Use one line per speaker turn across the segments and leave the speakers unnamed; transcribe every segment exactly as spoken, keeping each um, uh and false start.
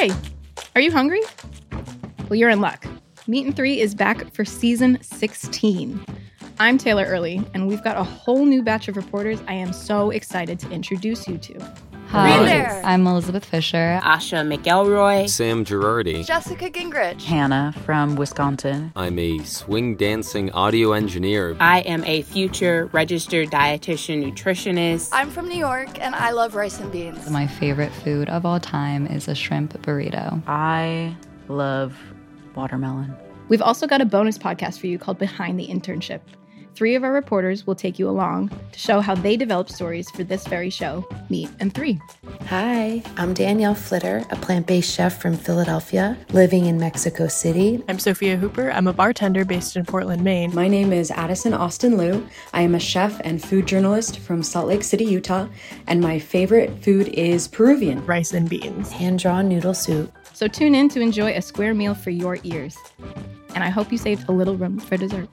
Hey, are you hungry? Well, you're in luck. Meat and Three is back for season sixteen. I'm Taylor Early, and we've got a whole new batch of reporters I am so excited to introduce you to.
Hi, there. I'm Elizabeth Fisher.
Asha McElroy.
Sam Girardi.
Jessica Gingrich.
Hannah from Wisconsin.
I'm a swing dancing audio engineer.
I am a future registered dietitian nutritionist.
I'm from New York, and I love rice and beans.
My favorite food of all time is a shrimp burrito.
I love watermelon.
We've also got a bonus podcast for you called Behind the Internship. Three of our reporters will take you along to show how they developed stories for this very show, Meat and Three.
Hi, I'm Danielle Flitter, a plant-based chef from Philadelphia, living in Mexico City.
I'm Sophia Hooper. I'm a bartender based in Portland, Maine.
My name is Addison Austin Liu. I am a chef and food journalist from Salt Lake City, Utah, and my favorite food is Peruvian.
Rice and beans.
Hand-drawn noodle soup.
So tune in to enjoy a square meal for your ears. And I hope you saved a little room for dessert.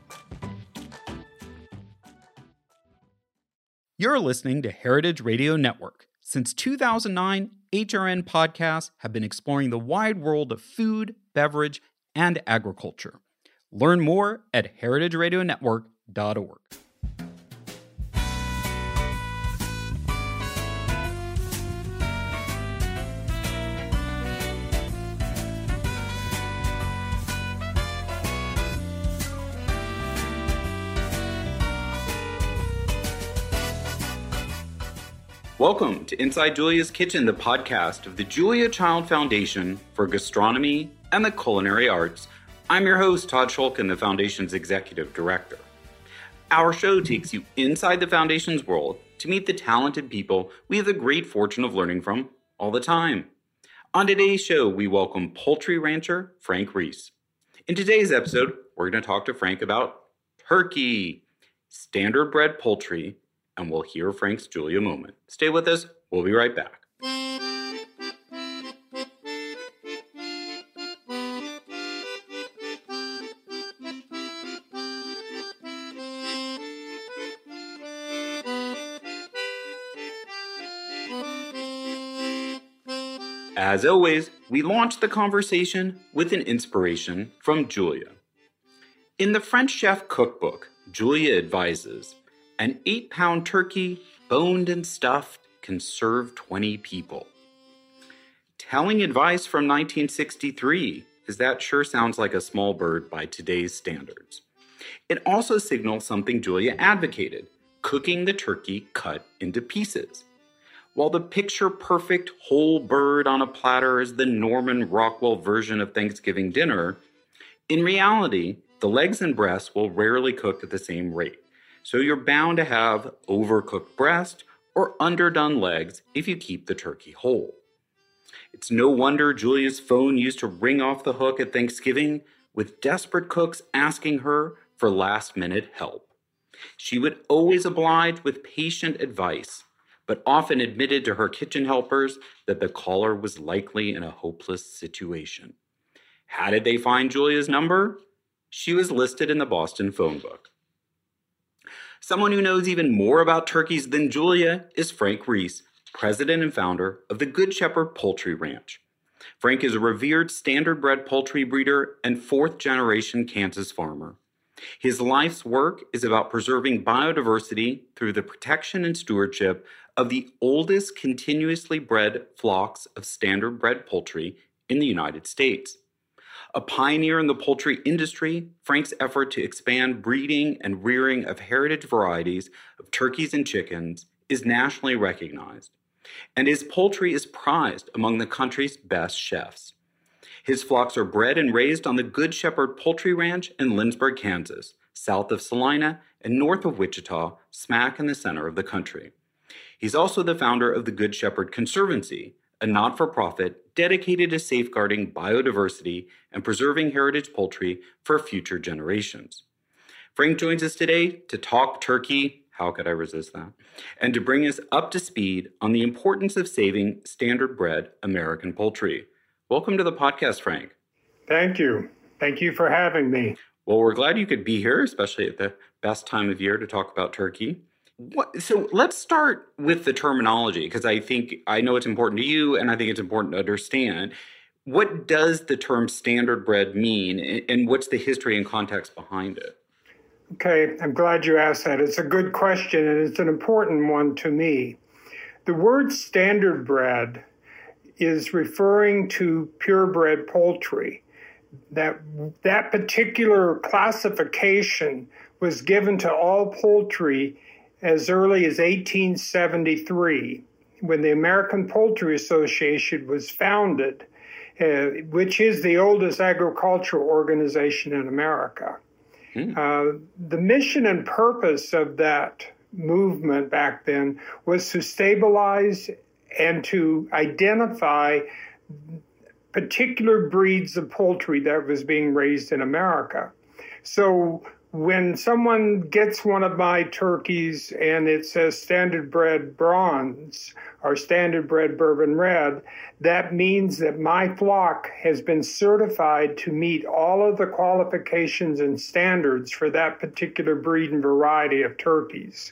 You're listening to Heritage Radio Network. Since two thousand nine, H R N podcasts have been exploring the wide world of food, beverage, and agriculture. Learn more at heritage radio network dot org. Welcome to Inside Julia's Kitchen, the podcast of the Julia Child Foundation for Gastronomy and the Culinary Arts. I'm your host, Todd Shulkin, the Foundation's Executive Director. Our show takes you inside the Foundation's world to meet the talented people we have the great fortune of learning from all the time. On today's show, we welcome poultry rancher Frank Reese. In today's episode, we're going to talk to Frank about turkey, standard bred poultry, and we'll hear Frank's Julia moment. Stay with us. We'll be right back. As always, we launch the conversation with an inspiration from Julia. In the French Chef Cookbook, Julia advises, an eight-pound turkey, boned and stuffed, can serve twenty people. Telling advice from nineteen sixty-three, as that sure sounds like a small bird by today's standards. It also signals something Julia advocated, cooking the turkey cut into pieces. While the picture-perfect whole bird on a platter is the Norman Rockwell version of Thanksgiving dinner, in reality, the legs and breasts will rarely cook at the same rate. So you're bound to have overcooked breast or underdone legs if you keep the turkey whole. It's no wonder Julia's phone used to ring off the hook at Thanksgiving with desperate cooks asking her for last-minute help. She would always oblige with patient advice, but often admitted to her kitchen helpers that the caller was likely in a hopeless situation. How did they find Julia's number? She was listed in the Boston phone book. Someone who knows even more about turkeys than Julia is Frank Reese, president and founder of the Good Shepherd Poultry Ranch. Frank is a revered standard-bred poultry breeder and fourth-generation Kansas farmer. His life's work is about preserving biodiversity through the protection and stewardship of the oldest continuously bred flocks of standard-bred poultry in the United States. A pioneer in the poultry industry, Frank's effort to expand breeding and rearing of heritage varieties of turkeys and chickens is nationally recognized, and his poultry is prized among the country's best chefs. His flocks are bred and raised on the Good Shepherd Poultry Ranch in Lindsborg, Kansas, south of Salina and north of Wichita, smack in the center of the country. He's also the founder of the Good Shepherd Conservancy, a not-for-profit dedicated to safeguarding biodiversity and preserving heritage poultry for future generations. Frank joins us today to talk turkey, how could I resist that, and to bring us up to speed on the importance of saving standard-bred American poultry. Welcome to the podcast, Frank.
Thank you. Thank you for having me.
Well, we're glad you could be here, especially at the best time of year to talk about turkey. What, so let's start with the terminology, because I think I know it's important to you, and I think it's important to understand. what does the term standard bred mean, and what's the history and context behind it?
Okay, I'm glad you asked that. It's a good question, and it's an important one to me. The word standard bred is referring to purebred poultry. That, that particular classification was given to all poultry as early as eighteen seventy-three, when the American Poultry Association was founded, uh, which is the oldest agricultural organization in America. Mm. Uh, the mission and purpose of that movement back then was to stabilize and to identify particular breeds of poultry that was being raised in America. So when someone gets one of my turkeys and it says standard bred bronze or standard bred bourbon red, that means that my flock has been certified to meet all of the qualifications and standards for that particular breed and variety of turkeys.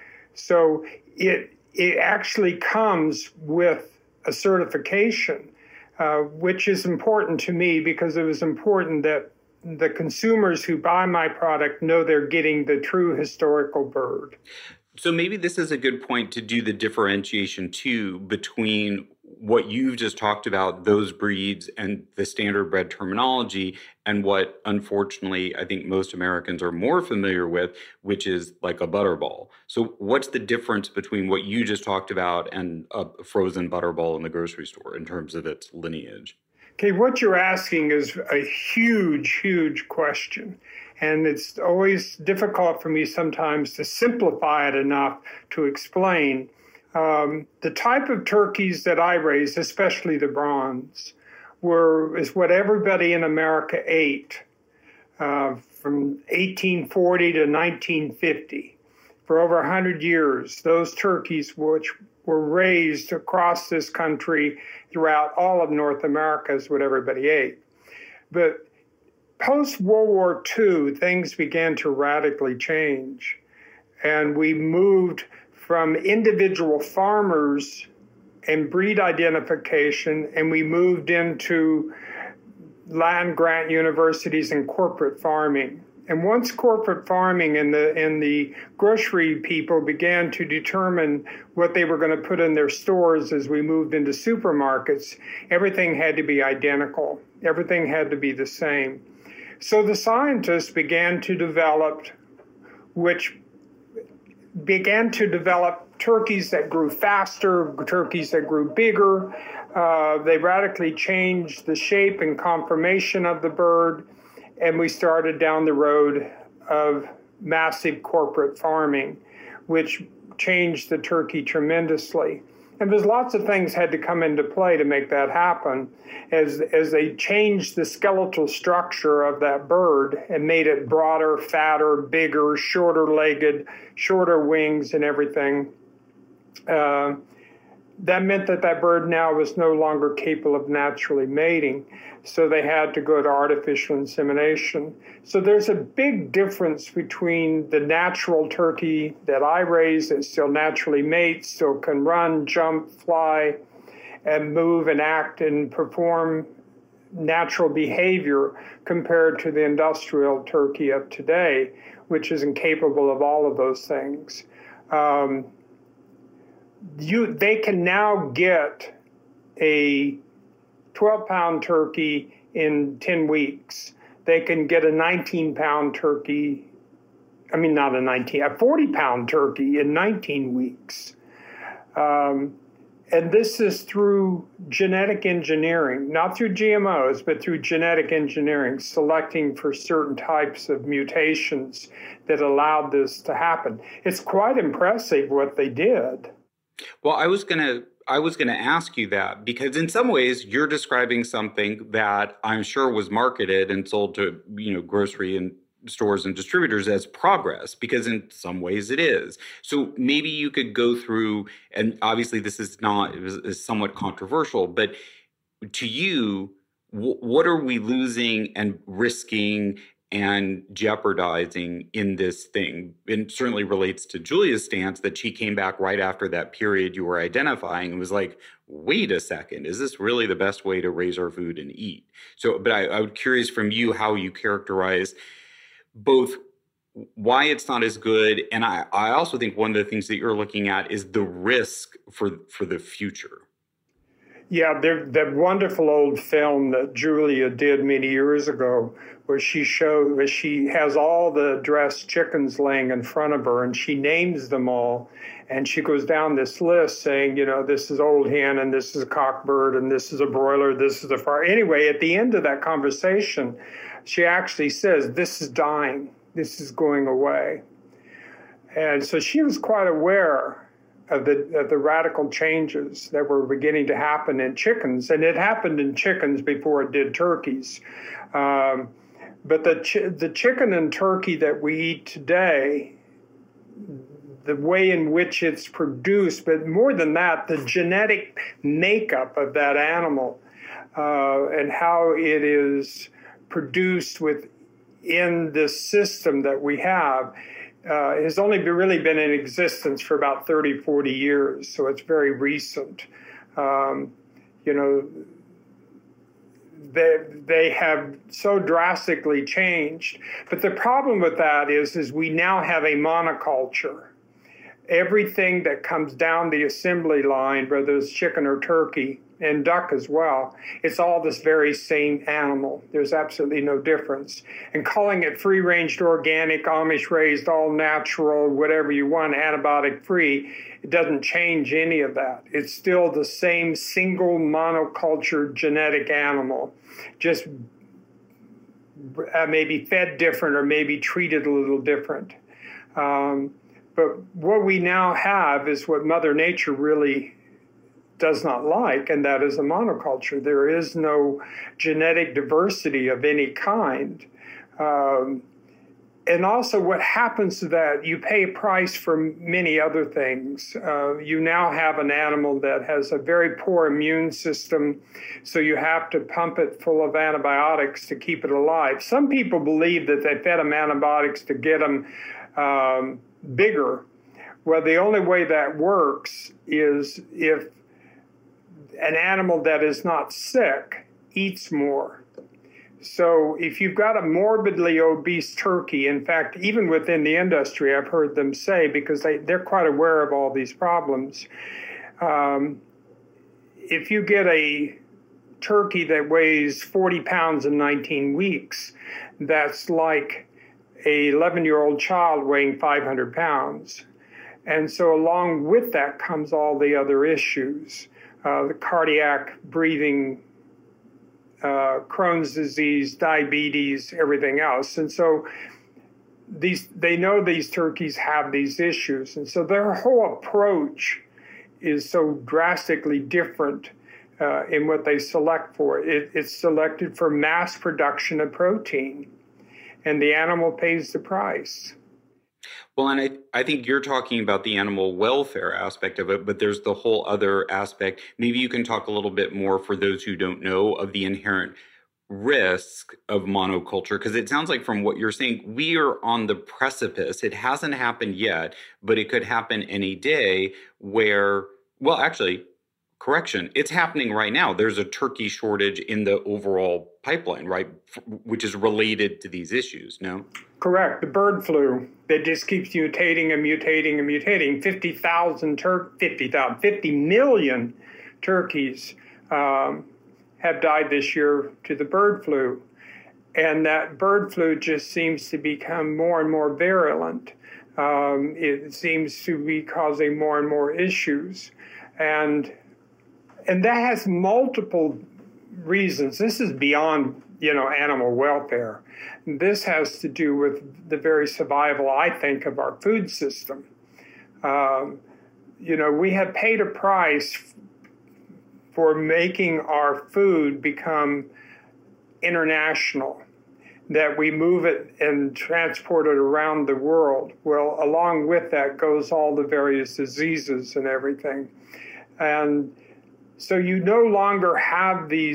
So it it actually comes with a certification, uh, which is important to me because it was important that the consumers who buy my product know they're getting the true historical bird.
So maybe this is a good point to do the differentiation too between what you've just talked about, those breeds and the standard bred terminology, and what unfortunately I think most Americans are more familiar with, which is like a butterball. So what's the difference between what you just talked about and a frozen butterball in the grocery store in terms of its lineage?
Okay, what you're asking is a huge, huge question. And it's always difficult for me sometimes to simplify it enough to explain. Um, the type of turkeys that I raised, especially the bronze, were is what everybody in America ate uh, from eighteen forty to nineteen fifty. For over one hundred years, those turkeys, which were raised across this country throughout all of North America, is what everybody ate. But post-World War Two, things began to radically change. And we moved from individual farmers and breed identification, and we moved into land grant universities and corporate farming. And once corporate farming and the and the grocery people began to determine what they were going to put in their stores as we moved into supermarkets, everything had to be identical. Everything had to be the same. So the scientists began to develop, which began to develop turkeys that grew faster, turkeys that grew bigger. Uh, they radically changed the shape and conformation of the bird. And we started down the road of massive corporate farming, which changed the turkey tremendously. And there's lots of things had to come into play to make that happen as, as they changed the skeletal structure of that bird and made it broader, fatter, bigger, shorter legged, shorter wings and everything. Uh, that meant that that bird now was no longer capable of naturally mating. So they had to go to artificial insemination. So there's a big difference between the natural turkey that I raise that still naturally mates, still can run, jump, fly, and move and act and perform natural behavior compared to the industrial turkey of today, which is incapable of all of those things. Um, you, they can now get a twelve-pound turkey in ten weeks. They can get a nineteen-pound turkey, I mean, not a nineteen, a forty-pound turkey in nineteen weeks. Um, and this is through genetic engineering, not through G M Os, but through genetic engineering, selecting for certain types of mutations that allowed this to happen. It's quite impressive what they did.
Well, I was going to I was going to ask you that because in some ways you're describing something that I'm sure was marketed and sold to, you know, grocery and stores and distributors as progress, because in some ways it is. So maybe you could go through, and obviously this is not, it is somewhat controversial, but to you, w- what are we losing and risking and jeopardizing in this thing. It certainly relates to Julia's stance that she came back right after that period you were identifying and was like, wait a second, is this really the best way to raise our food and eat? So, but I, I was curious from you how you characterize both why it's not as good. And I, I also think one of the things that you're looking at is the risk for, for the future.
Yeah, that wonderful old film that Julia did many years ago, where she showed, where she has all the dressed chickens laying in front of her, and she names them all, and she goes down this list saying, you know, this is old hen, and this is a cockbird, and this is a broiler, this is a fire. Anyway, at the end of that conversation, she actually says, this is dying, this is going away. And so she was quite aware Of the, of the radical changes that were beginning to happen in chickens. And it happened in chickens before it did turkeys. Um, but the, ch- the chicken and turkey that we eat today, the way in which it's produced, but more than that, the genetic makeup of that animal uh, and how it is produced within this system that we have, Uh, has only been, really been in existence for about thirty, forty years, so it's very recent. Um, you know, they, they have so drastically changed. But the problem with that is, is we now have a monoculture. Everything that comes down the assembly line, whether it's chicken or turkey, and duck as well, it's all this very same animal. There's absolutely no difference. And calling it free-ranged organic, Amish-raised, all-natural, whatever you want, antibiotic-free, it doesn't change any of that. It's still the same single monoculture genetic animal, just uh, maybe fed different or maybe treated a little different. Um, but what we now have is what Mother Nature really does not like, and that is a monoculture. There is no genetic diversity of any kind. Um, and also what happens to that, you pay a price for many other things. Uh, you now have an animal that has a very poor immune system, so you have to pump it full of antibiotics to keep it alive. Some people believe that they fed them antibiotics to get them um, bigger. Well, the only way that works is if an animal that is not sick eats more. So if you've got a morbidly obese turkey, in fact, even within the industry, I've heard them say, because they, they're quite aware of all these problems, um, if you get a turkey that weighs forty pounds in nineteen weeks, that's like a eleven-year-old child weighing five hundred pounds. And so along with that comes all the other issues, uh, the cardiac, breathing, uh, Crohn's disease, diabetes, everything else. And so these they know these turkeys have these issues. And so their whole approach is so drastically different uh, in what they select for. It, it's selected for mass production of protein, and the animal pays the price.
Well, and I, I think you're talking about the animal welfare aspect of it, but there's the whole other aspect. Maybe you can talk a little bit more for those who don't know of the inherent risk of monoculture, because it sounds like from what you're saying, we are on the precipice. It hasn't happened yet, but it could happen any day where, well, actually, correction, it's happening right now. There's a turkey shortage in the overall pipeline, right, which is related to these issues, no?
Correct. The bird flu that just keeps mutating and mutating and mutating. fifty thousand, tur- fifty thousand, fifty million turkeys um, have died this year to the bird flu. And that bird flu just seems to become more and more virulent. Um, it seems to be causing more and more issues. And and that has multiple reasons. This is beyond, you know, animal welfare. This has to do with the very survival, I think, of our food system. Um, you know, we have paid a price for making our food become international, that we move it and transport it around the world. Well, along with that goes all the various diseases and everything. And so you no longer have these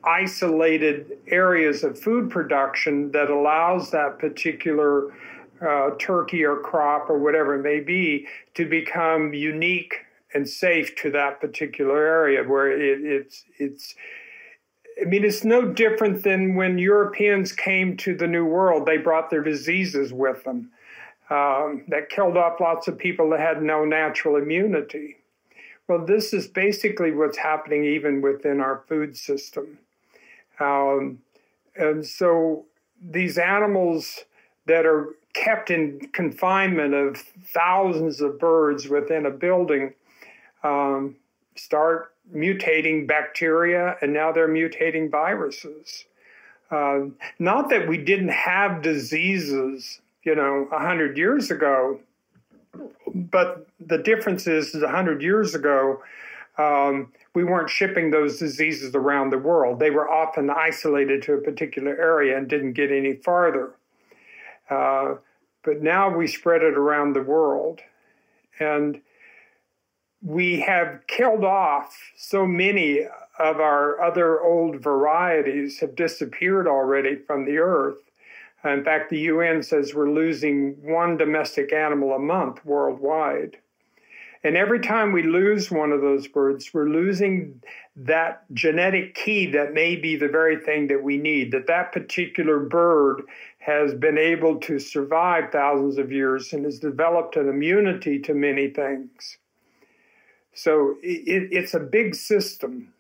isolated areas of food production that allows that particular uh, turkey or crop or whatever it may be to become unique and safe to that particular area where it, it's, it's, I mean, it's no different than when Europeans came to the New World. They brought their diseases with them um, that killed off lots of people that had no natural immunity. Well, this is basically what's happening even within our food system. Um, and so these animals that are kept in confinement of thousands of birds within a building um, start mutating bacteria, and now they're mutating viruses. Uh, not that we didn't have diseases, you know, one hundred years ago, but the difference is, is one hundred years ago, um, we weren't shipping those diseases around the world. They were often isolated to a particular area and didn't get any farther. Uh, but now we spread it around the world. And we have killed off so many of our other old varieties have disappeared already from the earth. In fact, the U N says we're losing one domestic animal a month worldwide. And every time we lose one of those birds, we're losing that genetic key that may be the very thing that we need, that that particular bird has been able to survive thousands of years and has developed an immunity to many things. So it, it's a big system.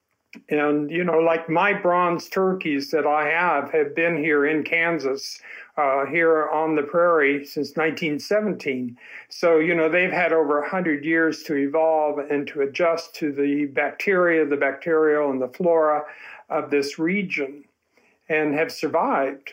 And, you know, like my bronze turkeys that I have have been here in Kansas, uh, here on the prairie since nineteen seventeen. So, you know, they've had over one hundred years to evolve and to adjust to the bacteria, the bacterial and the flora of this region and have survived.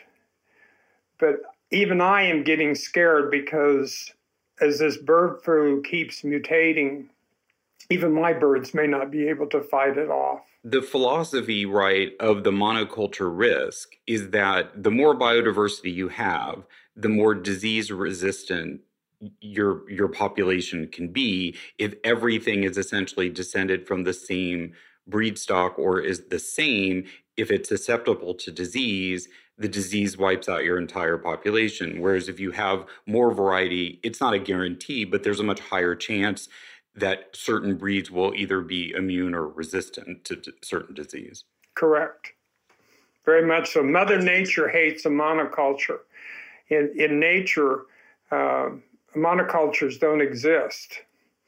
But even I am getting scared because as this bird flu keeps mutating, even my birds may not be able to fight it off.
The philosophy, right, of the monoculture risk is that the more biodiversity you have, the more disease resistant your your population can be if everything is essentially descended from the same breed stock or is the same. If it's susceptible to disease, the disease wipes out your entire population. Whereas if you have more variety, it's not a guarantee, but there's a much higher chance that certain breeds will either be immune or resistant to d- certain disease.
Correct. Very much so. Mother Nature hates a monoculture. In, in nature, uh, monocultures don't exist.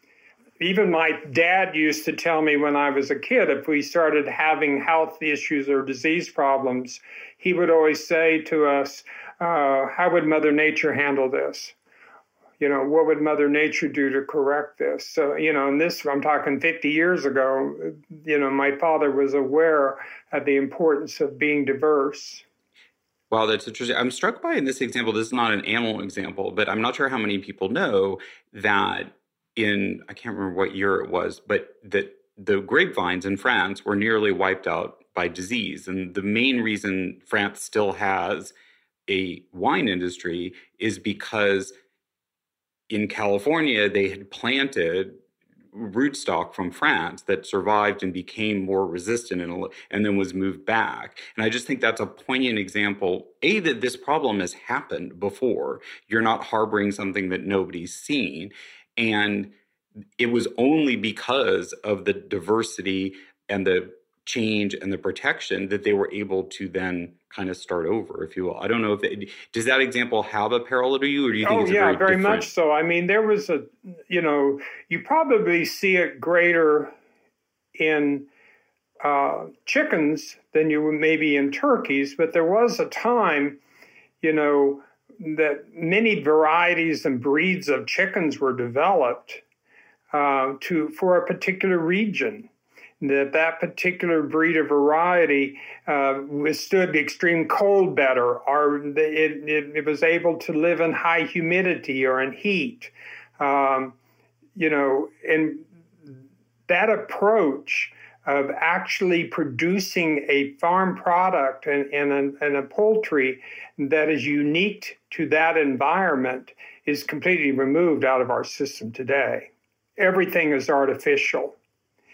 Even my dad used to tell me when I was a kid, if we started having health issues or disease problems, he would always say to us, uh, how would Mother Nature handle this? You know, what would Mother Nature do to correct this? So, you know, and this, I'm talking fifty years ago, you know, my father was aware of the importance of being diverse.
Wow, that's interesting. I'm struck by in this example, this is not an animal example, but I'm not sure how many people know that in, I can't remember what year it was, but that the grapevines in France were nearly wiped out by disease. And the main reason France still has a wine industry is because in California, they had planted rootstock from France that survived and became more resistant and, and then was moved back. And I just think that's a poignant example, A, that this problem has happened before. You're not harboring something that nobody's seen. And it was only because of the diversity and the change and the protection that they were able to then kind of start over, if you will. I don't know if it, does that example have a parallel to you, or do you think
oh,
it's
yeah,
a very,
very
different...
much so. I mean, there was a, you know, you probably see it greater in uh, chickens than you would maybe in turkeys, but there was a time, you know, that many varieties and breeds of chickens were developed uh, to for a particular region. That that particular breed of variety uh, withstood extreme cold better, or it, it, it was able to live in high humidity or in heat. Um, you know, and that approach of actually producing a farm product and, and, a, and a poultry that is unique to that environment is completely removed out of our system today. Everything is artificial.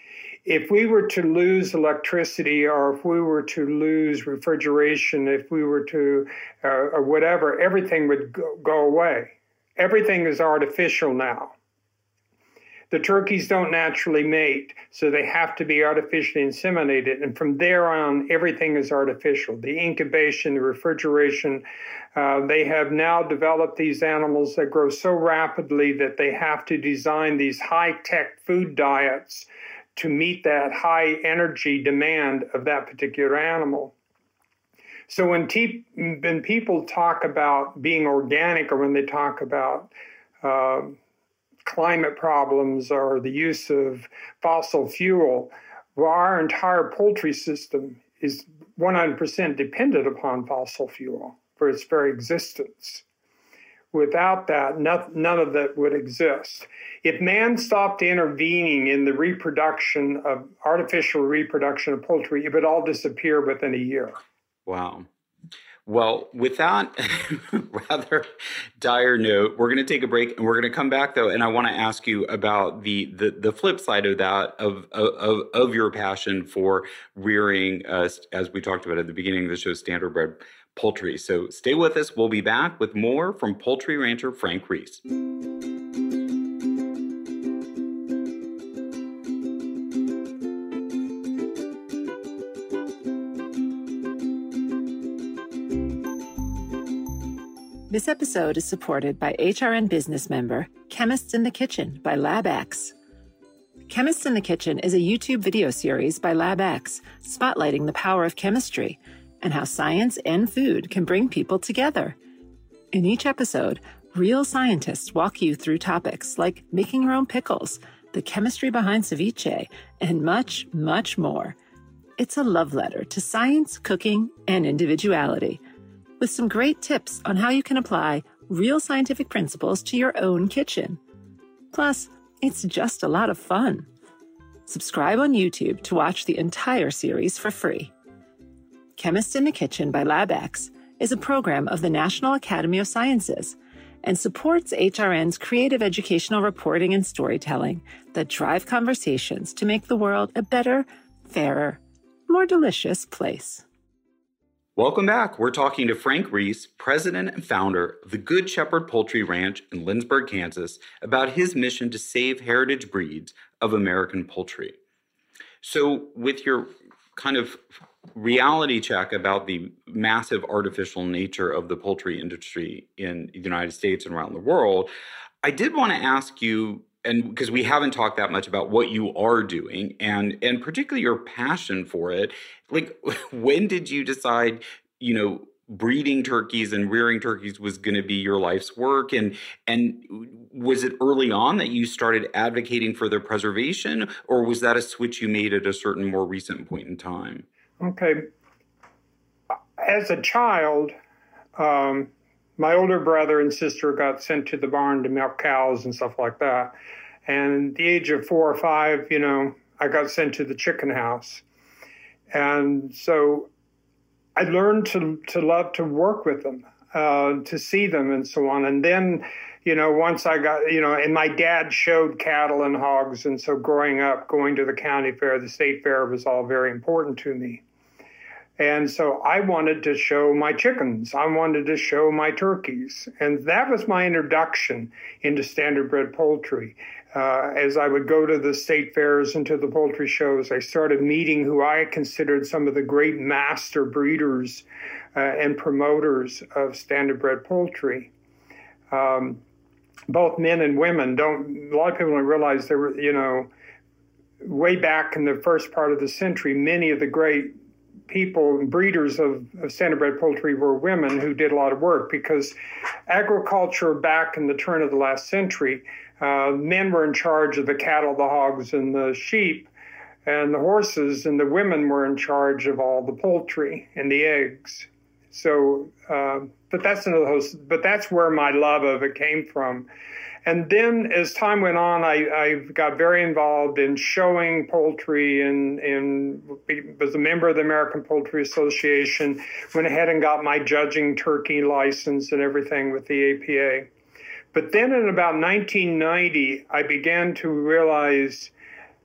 if we were to lose electricity, or if we were to lose refrigeration, if we were to, uh, or whatever, everything would go, go away. Everything is artificial now. The turkeys don't naturally mate, so they have to be artificially inseminated. And from there on, everything is artificial. The incubation, the refrigeration, uh, they have now developed these animals that grow so rapidly that they have to design these high-tech food diets to meet that high energy demand of that particular animal. So when, te- when people talk about being organic, or when they talk about uh, climate problems or the use of fossil fuel, well, our entire poultry system is one hundred percent dependent upon fossil fuel for its very existence. Without that, no, none of that would exist. If man stopped intervening in the reproduction of artificial reproduction of poultry, it would all disappear within a year.
Wow. Well, with that rather dire note, we're going to take a break, and we're going to come back, though, and I want to ask you about the the, the flip side of that, of, of of your passion for rearing, uh, as we talked about at the beginning of the show, standardbred poultry. So stay with us. We'll be back with more from poultry rancher Frank Reese.
This episode is supported by H R N Business member Chemists in the Kitchen by LabX. Chemists in the Kitchen is a YouTube video series by LabX spotlighting the power of chemistry and how science and food can bring people together. In each episode, real scientists walk you through topics like making your own pickles, the chemistry behind ceviche, and much, much more. It's a love letter to science, cooking, and individuality, with some great tips on how you can apply real scientific principles to your own kitchen. Plus, it's just a lot of fun. Subscribe on YouTube to watch the entire series for free. Chemists in the Kitchen by LabX is a program of the National Academy of Sciences and supports H R N's creative educational reporting and storytelling that drive conversations to make the world a better, fairer, more delicious place.
Welcome back. We're talking to Frank Reese, president and founder of the Good Shepherd Poultry Ranch in Lindsborg, Kansas, about his mission to save heritage breeds of American poultry. So with your kind of reality check about the massive artificial nature of the poultry industry in the United States and around the world, I did want to ask you, and because we haven't talked that much about what you are doing and and particularly your passion for it, like when did you decide, you know, breeding turkeys and rearing turkeys was going to be your life's work? And and was it early on that you started advocating for their preservation, or was that a switch you made at a certain more recent point in time?
Okay. As a child, um, my older brother and sister got sent to the barn to milk cows and stuff like that. And at the age of four or five, you know, I got sent to the chicken house. And so I learned to to love to work with them, uh, to see them and so on. And then, you know, once I got, you know, and my dad showed cattle and hogs. And so growing up, going to the county fair, the state fair was all very important to me. And so I wanted to show my chickens. I wanted to show my turkeys. And that was my introduction into standardbred poultry. Uh, as I would go to the state fairs and to the poultry shows, I started meeting who I considered some of the great master breeders uh, and promoters of standardbred poultry. Um, both men and women don't, a lot of people don't realize there were, you know, way back in the first part of the century, many of the great people, breeders of, of standardbred poultry were women who did a lot of work, because agriculture back in the turn of the last century, uh, men were in charge of the cattle, the hogs, and the sheep, and the horses, and the women were in charge of all the poultry and the eggs. So, uh, but that's another host, but that's where my love of it came from. And then as time went on, I, I got very involved in showing poultry and, and was a member of the American Poultry Association, went ahead and got my judging turkey license and everything with the A P A. But then in about nineteen ninety, I began to realize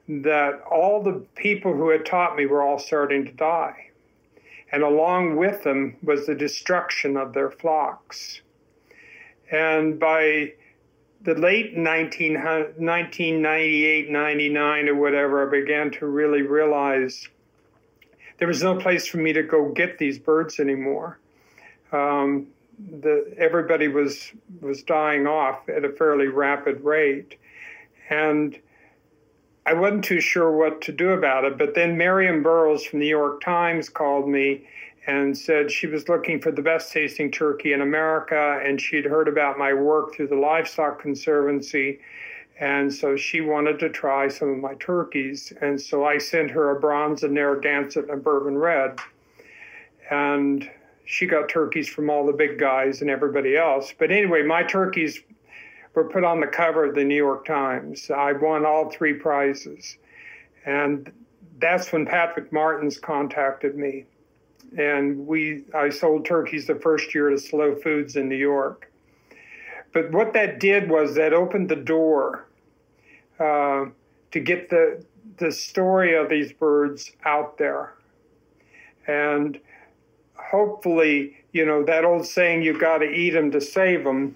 that all the people who had taught me were all starting to die. And along with them was the destruction of their flocks. And by the late nineteen ninety-eight, ninety-nine or whatever, I began to really realize there was no place for me to go get these birds anymore. Um, the, everybody was was dying off at a fairly rapid rate. And I wasn't too sure what to do about it. But then Marion Burroughs from the New York Times called me and said she was looking for the best tasting turkey in America, and she'd heard about my work through the Livestock Conservancy. And so she wanted to try some of my turkeys. And so I sent her a bronze, a Narragansett, and a bourbon red. And she got turkeys from all the big guys and everybody else. But anyway, my turkeys were put on the cover of the New York Times. I won all three prizes. And that's when Patrick Martins contacted me. And we, I sold turkeys the first year to Slow Foods in New York. But what that did was that opened the door uh, to get the, the story of these birds out there. And hopefully, you know, that old saying, you got to eat them to save them,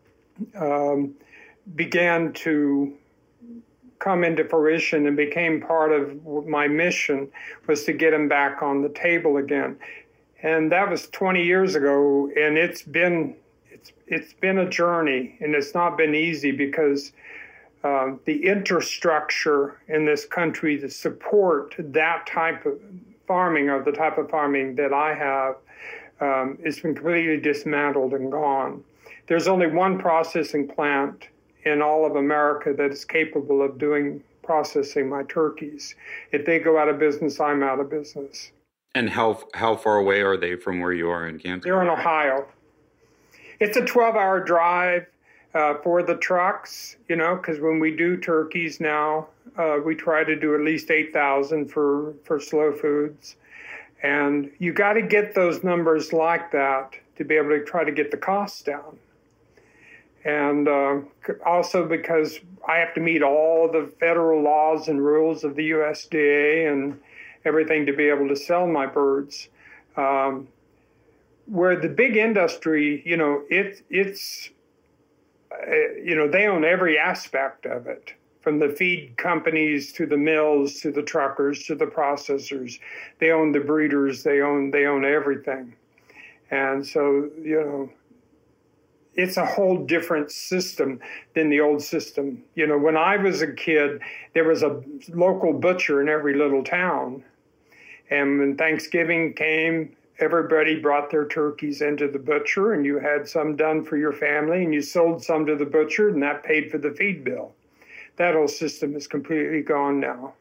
um, began to come into fruition and became part of my mission, was to get them back on the table again. And that was twenty years ago, and it's been it's it's been a journey, and it's not been easy because uh, the infrastructure in this country to support that type of farming, or the type of farming that I have, um, it's been completely dismantled and gone. There's only one processing plant in all of America that is capable of doing processing my turkeys. If they go out of business, I'm out of business.
And how how far away are they from where you are in Kansas?
They're in Ohio. It's a twelve-hour drive uh, for the trucks, you know, because when we do turkeys now, uh, we try to do at least eight thousand for, for Slow Foods. And you got to get those numbers like that to be able to try to get the costs down. And uh, also because I have to meet all the federal laws and rules of the U S D A and everything to be able to sell my birds. Um, where the big industry, you know, it, it's, uh, you know, they own every aspect of it, from the feed companies to the mills to the truckers to the processors. They own the breeders. They own they own everything. And so, you know, it's a whole different system than the old system. You know, when I was a kid, there was a local butcher in every little town. And when Thanksgiving came, everybody brought their turkeys into the butcher, and you had some done for your family, and you sold some to the butcher, and that paid for the feed bill. That whole system is completely gone now.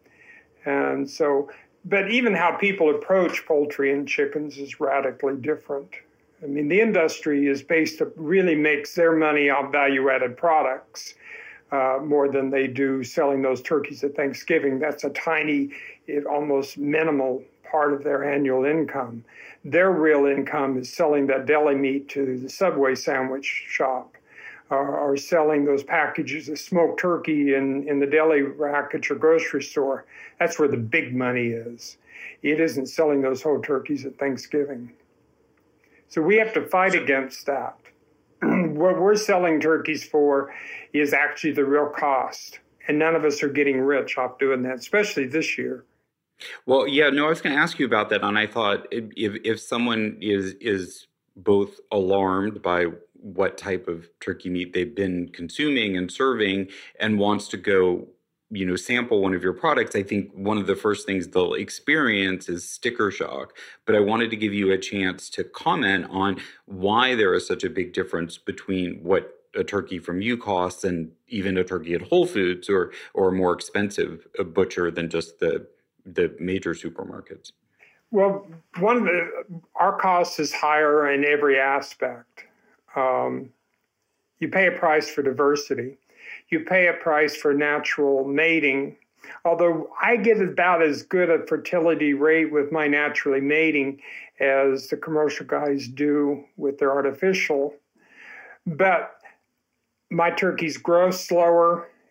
And so, but even how people approach poultry and chickens is radically different. I mean, the industry is based, really makes their money on value-added products uh, more than they do selling those turkeys at Thanksgiving. That's a tiny, almost minimal part of their annual income. Their real income is selling that deli meat to the Subway sandwich shop, or, or selling those packages of smoked turkey in, in the deli rack at your grocery store. That's where the big money is. It isn't selling those whole turkeys at Thanksgiving. So we have to fight against that. What we're selling turkeys for is actually the real cost. And none of us are getting rich off doing that, especially this year.
Well, yeah, no, I was going to ask you about that. And I thought if if someone is is both alarmed by what type of turkey meat they've been consuming and serving and wants to go, you know, sample one of your products, I think one of the first things they'll experience is sticker shock. But I wanted to give you a chance to comment on why there is such a big difference between what a turkey from you costs and even a turkey at Whole Foods or or more expensive a butcher than just the the major supermarkets.
Well, one of the, our cost is higher in every aspect. Um, you pay a price for diversity. You pay a price for natural mating. Although I get about as good a fertility rate with my naturally mating as the commercial guys do with their artificial. But my turkeys grow slower.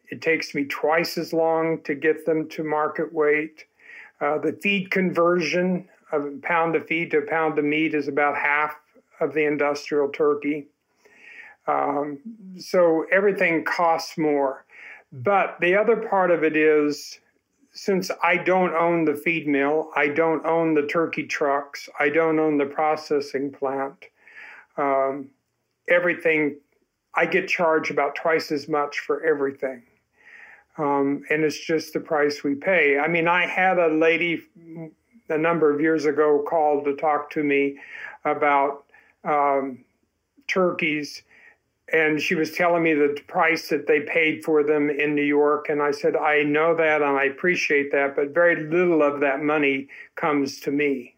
It takes me twice as long to get them to market weight. Uh, the feed conversion of a pound of feed to a pound of meat is about half of the industrial turkey. Um, so everything costs more. But the other part of it is, since I don't own the feed mill, I don't own the turkey trucks, I don't own the processing plant, um, everything, I get charged about twice as much for everything. Um, and it's just the price we pay. I mean, I had a lady a number of years ago called to talk to me about um, turkeys, and she was telling me the price that they paid for them in New York. And I said, I know that and I appreciate that, but very little of that money comes to me.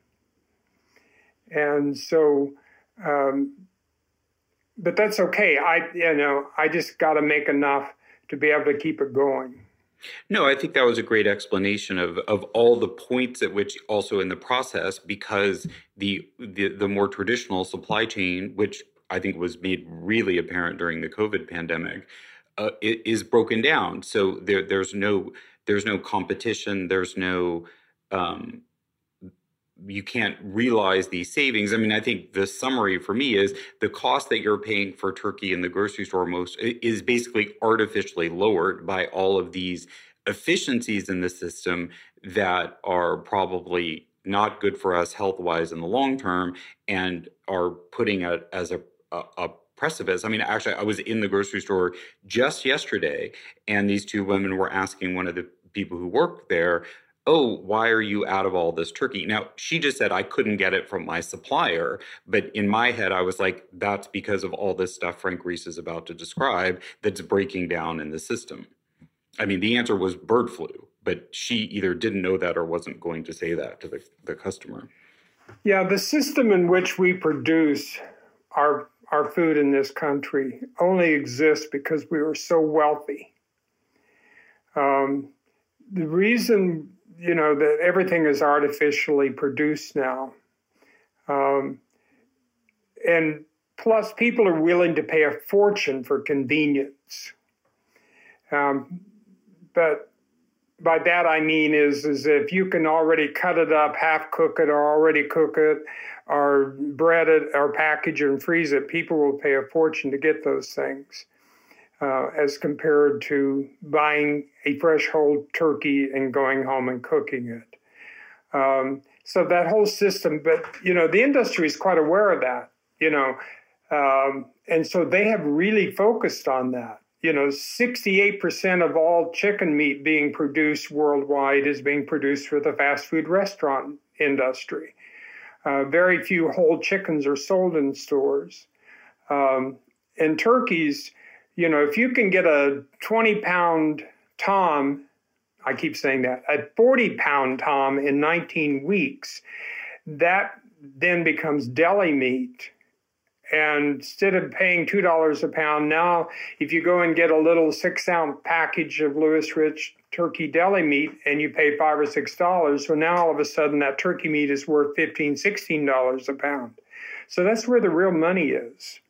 And so, um, but that's okay. I, you know, I just got to make enough to be able to keep it going.
No, I think that was a great explanation of, of all the points at which also in the process, because the, the the more traditional supply chain, which I think was made really apparent during the COVID pandemic, uh, it is broken down. So there there's no there's no competition. There's no um, you can't realize these savings. I mean, I think the summary for me is the cost that you're paying for turkey in the grocery store most is basically artificially lowered by all of these efficiencies in the system that are probably not good for us health-wise in the long term and are putting it as a, a, a precipice. I mean, actually, I was in the grocery store just yesterday, and these two women were asking one of the people who worked there, oh, why are you out of all this turkey? Now, she just said I couldn't get it from my supplier. But in my head, I was like, that's because of all this stuff Frank Reese is about to describe that's breaking down in the system. I mean, the answer was bird flu, but she either didn't know that or wasn't going to say that to the, the customer.
Yeah, the system in which we produce our, our food in this country only exists because we were so wealthy. Um, the reason you know, that everything is artificially produced now. Um, and plus, people are willing to pay a fortune for convenience. Um, but by that I mean is, is if you can already cut it up, half cook it, or already cook it, or bread it, or package it and freeze it, people will pay a fortune to get those things. Uh, as compared to buying a fresh whole turkey and going home and cooking it. Um, so that whole system, but, you know, the industry is quite aware of that, you know, um, and so they have really focused on that. You know, sixty-eight percent of all chicken meat being produced worldwide is being produced for the fast food restaurant industry. Uh, very few whole chickens are sold in stores. Um, and turkeys, you know, if you can get a twenty pound tom, I keep saying that, a forty pound tom in nineteen weeks, that then becomes deli meat. And instead of paying two dollars a pound, now if you go and get a little six ounce package of Louis Rich turkey deli meat and you pay five or six dollars, so now all of a sudden that turkey meat is worth fifteen, sixteen dollars a pound. So that's where the real money is.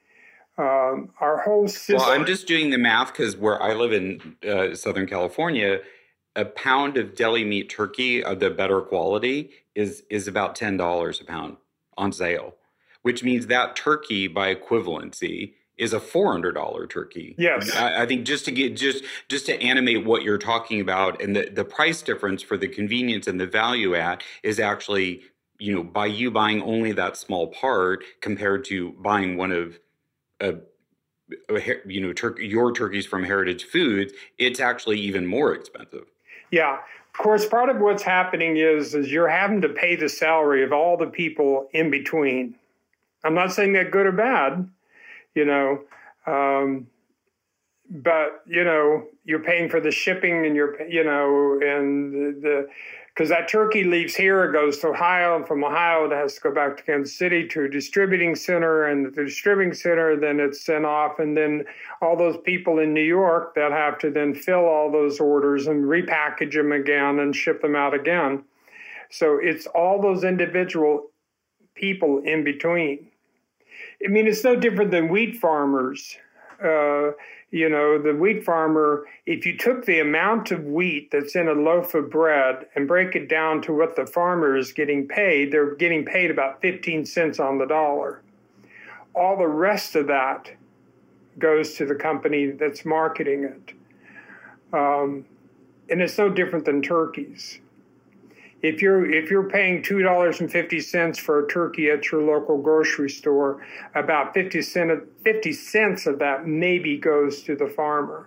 Um, our whole system.
Well, I'm just doing the math because where I live in uh, Southern California, a pound of deli meat turkey of the better quality is is about ten dollars a pound on sale, which means that turkey by equivalency is a four hundred dollars turkey.
Yes.
I, I think just to get just just to animate what you're talking about, and the, the price difference for the convenience and the value add is actually, you know, by you buying only that small part compared to buying one of A, a, you know, tur- your turkeys from Heritage Foods, it's actually even more expensive.
Yeah. Of course, part of what's happening is, is you're having to pay the salary of all the people in between. I'm not saying that good or bad, you know, um, but, you know, you're paying for the shipping and you're, you know, and the, because that turkey leaves here, it goes to Ohio, and from Ohio it has to go back to Kansas City to a distributing center, and the distributing center, then it's sent off, and then all those people in New York that have to then fill all those orders and repackage them again and ship them out again. So it's all those individual people in between. I mean, it's no different than wheat farmers. Uh, you know, the wheat farmer, if you took the amount of wheat that's in a loaf of bread and break it down to what the farmer is getting paid, they're getting paid about fifteen cents on the dollar. All the rest of that goes to the company that's marketing it. Um, and it's no different than turkeys. If you're if you're paying two dollars and fifty cents for a turkey at your local grocery store, about fifty cents of that maybe goes to the farmer.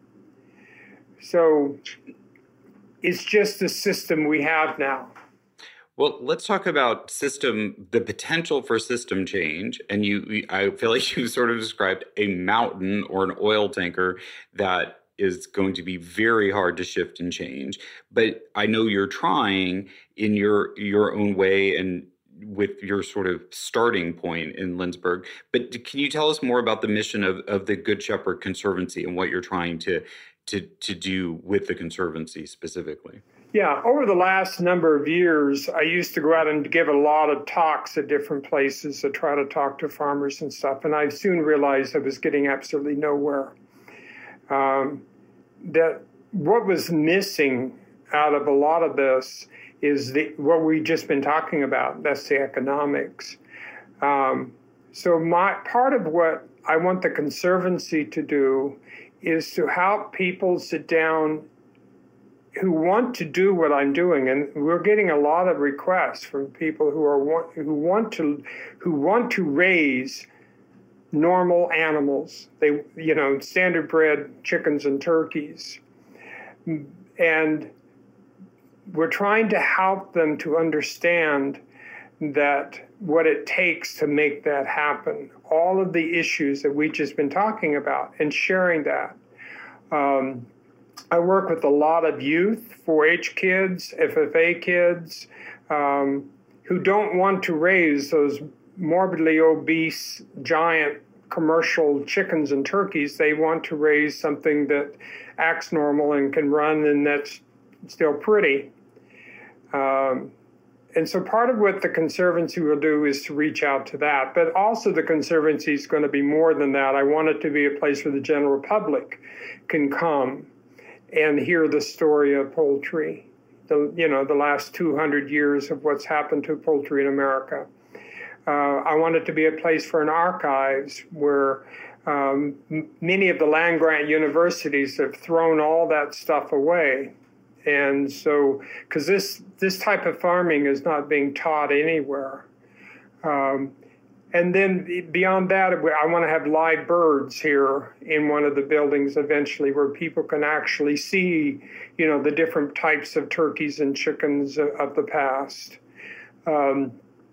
So it's just the system we have now.
Well, let's talk about system, the potential for system change. And you, I feel like you sort of described a mountain or an oil tanker that is going to be very hard to shift and change. But I know you're trying in your your own way and with your sort of starting point in Lindsborg. But can you tell us more about the mission of, of the Good Shepherd Conservancy and what you're trying to, to, to do with the Conservancy specifically?
Yeah, over the last number of years, I used to go out and give a lot of talks at different places to try to talk to farmers and stuff. And I soon realized I was getting absolutely nowhere. Um, that what was missing out of a lot of this is the, what we've just been talking about. That's the economics. Um, so my part of what I want the Conservancy to do is to help people sit down who want to do what I'm doing, and we're getting a lot of requests from people who are who want to who want to raise normal animals. They, you know, standard bred chickens and turkeys, and we're trying to help them to understand that what it takes to make that happen. All of the issues that we've just been talking about and sharing that. Um, I work with a lot of youth, four H kids, F F A kids, um, who don't want to raise those morbidly obese, giant commercial chickens and turkeys. They want to raise something that acts normal and can run and that's still pretty. Um, and so part of what the Conservancy will do is to reach out to that. But also the Conservancy is going to be more than that. I want it to be a place where the general public can come and hear the story of poultry, the, you know, the last two hundred years of what's happened to poultry in America. Uh, I want it to be a place for an archives where um, m- many of the land-grant universities have thrown all that stuff away. And so, because this, this type of farming is not being taught anywhere. Um, And then beyond that, I want to have live birds here in one of the buildings eventually where people can actually see, you know, the different types of turkeys and chickens of the past. Um,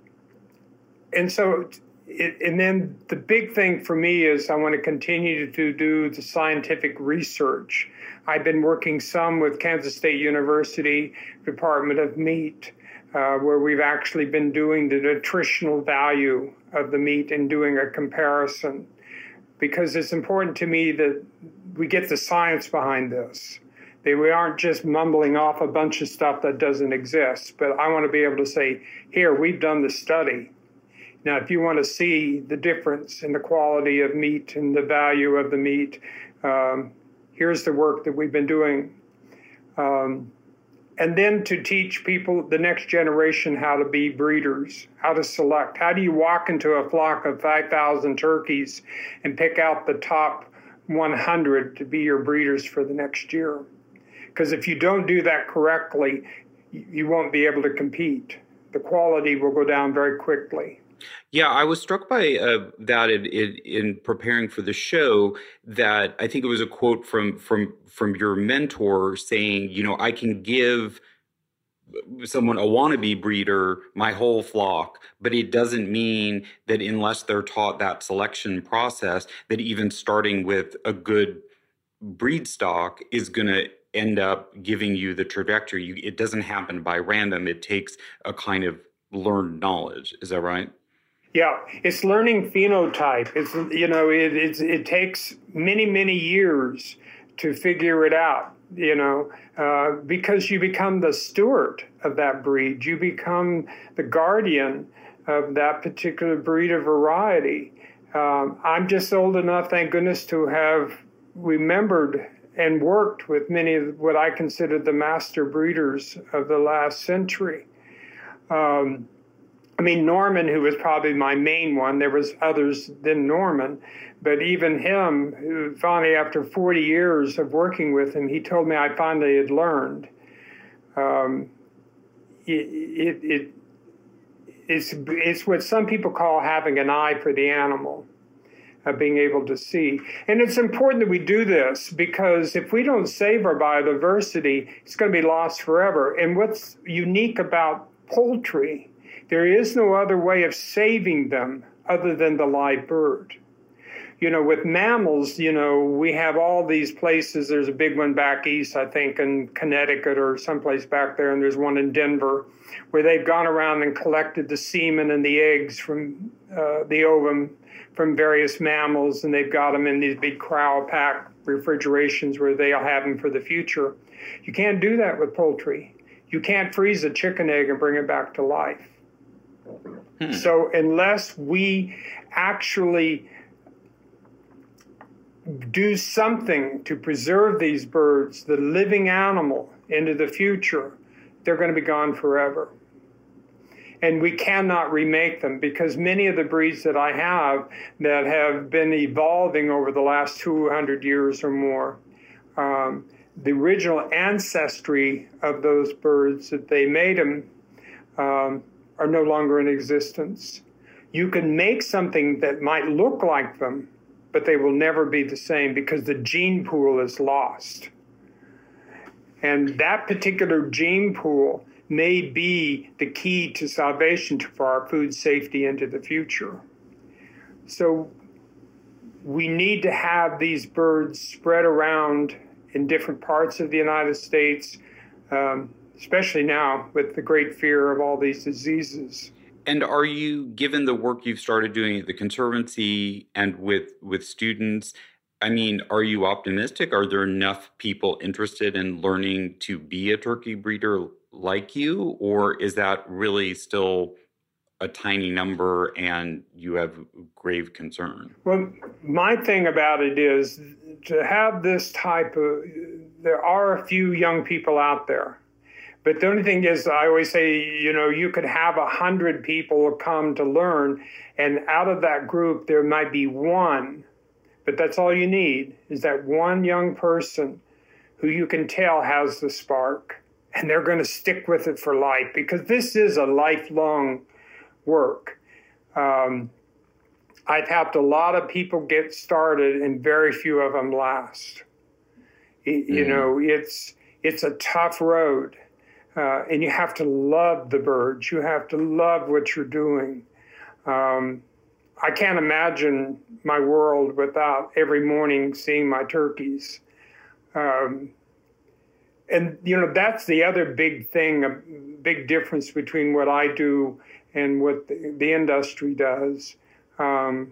and so, it, and then the big thing for me is I want to continue to do the scientific research. I've been working some with Kansas State University, Department of Meat, Uh, where we've actually been doing the nutritional value of the meat and doing a comparison, because it's important to me that we get the science behind this. That we aren't just mumbling off a bunch of stuff that doesn't exist, but I want to be able to say, here, we've done the study. Now, if you want to see the difference in the quality of meat and the value of the meat, um, here's the work that we've been doing. Um, And then to teach people, the next generation, how to be breeders, how to select. How do you walk into a flock of five thousand turkeys and pick out the top one hundred to be your breeders for the next year? Because if you don't do that correctly, you won't be able to compete. The quality will go down very quickly.
Yeah, I was struck by uh, that in, in, in preparing for the show, that I think it was a quote from from from your mentor saying, you know, I can give someone, a wannabe breeder, my whole flock, but it doesn't mean that unless they're taught that selection process, that even starting with a good breed stock is going to end up giving you the trajectory. You, it doesn't happen by random. It takes a kind of learned knowledge. Is that right?
Yeah, it's learning phenotype. It's, you know, it it's, it takes many, many years to figure it out, you know, uh, because you become the steward of that breed. You become the guardian of that particular breed or variety. Um, I'm just old enough, thank goodness, to have remembered and worked with many of what I consider the master breeders of the last century. Um, I mean, Norman, who was probably my main one, there was others than Norman, but even him, who finally, after forty years of working with him, he told me I finally had learned. Um, it, it, it, it's, it's what some people call having an eye for the animal, of being able to see. And it's important that we do this, because if we don't save our biodiversity, it's going to be lost forever. And what's unique about poultry, there is no other way of saving them other than the live bird. You know, with mammals, you know, we have all these places. There's a big one back east, I think, in Connecticut or someplace back there, and there's one in Denver, where they've gone around and collected the semen and the eggs from uh, the ovum from various mammals, and they've got them in these big cryo-packed refrigerations where they'll have them for the future. You can't do that with poultry. You can't freeze a chicken egg and bring it back to life. Hmm. So unless we actually do something to preserve these birds, the living animal, into the future, they're going to be gone forever. And we cannot remake them, because many of the breeds that I have that have been evolving over the last two hundred years or more, um, the original ancestry of those birds that they made them um, are no longer in existence. You can make something that might look like them, but they will never be the same, because the gene pool is lost. And that particular gene pool may be the key to salvation for our food safety into the future. So we need to have these birds spread around in different parts of the United States, um, especially now with the great fear of all these diseases.
And are you, given the work you've started doing at the Conservancy and with, with students, I mean, are you optimistic? Are there enough people interested in learning to be a turkey breeder like you? Or is that really still a tiny number and you have grave concern?
Well, my thing about it is to have this type of, there are a few young people out there. But the only thing is, I always say, you know, you could have a hundred people come to learn, and out of that group, there might be one, but that's all you need, is that one young person who you can tell has the spark, and they're going to stick with it for life, because this is a lifelong work. Um, I've helped a lot of people get started, and very few of them last. It, you mm. know, it's it's a tough road. Uh, and you have to love the birds. You have to love what you're doing. Um, I can't imagine my world without every morning seeing my turkeys. Um, and, you know, that's the other big thing, a big difference between what I do and what the, the industry does. Um,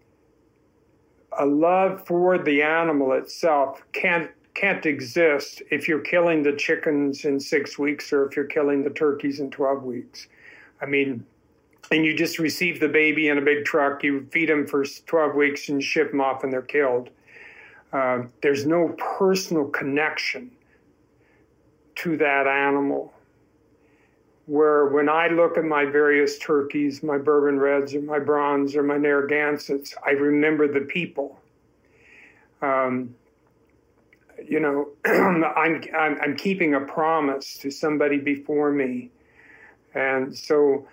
a love for the animal itself can't can't exist if you're killing the chickens in six weeks or if you're killing the turkeys in twelve weeks. I mean, and you just receive the baby in a big truck, you feed them for twelve weeks and ship them off and they're killed. Uh, there's no personal connection to that animal. Where when I look at my various turkeys, my Bourbon Reds or my Bronze or my Narragansetts, I remember the people. Um, You know, I'm, I'm I'm keeping a promise to somebody before me. And so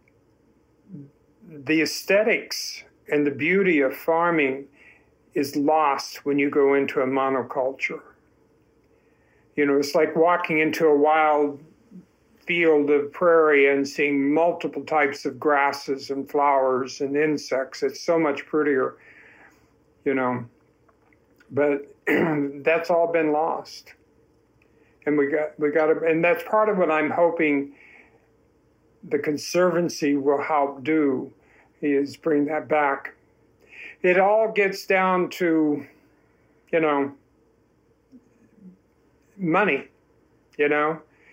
the aesthetics and the beauty of farming is lost when you go into a monoculture. You know, it's like walking into a wild field of prairie and seeing multiple types of grasses and flowers and insects. It's so much prettier, you know. But that's all been lost, and we got we got to, and that's part of what I'm hoping the Conservancy will help do, is bring that back. It all gets down to, you know, money. You know,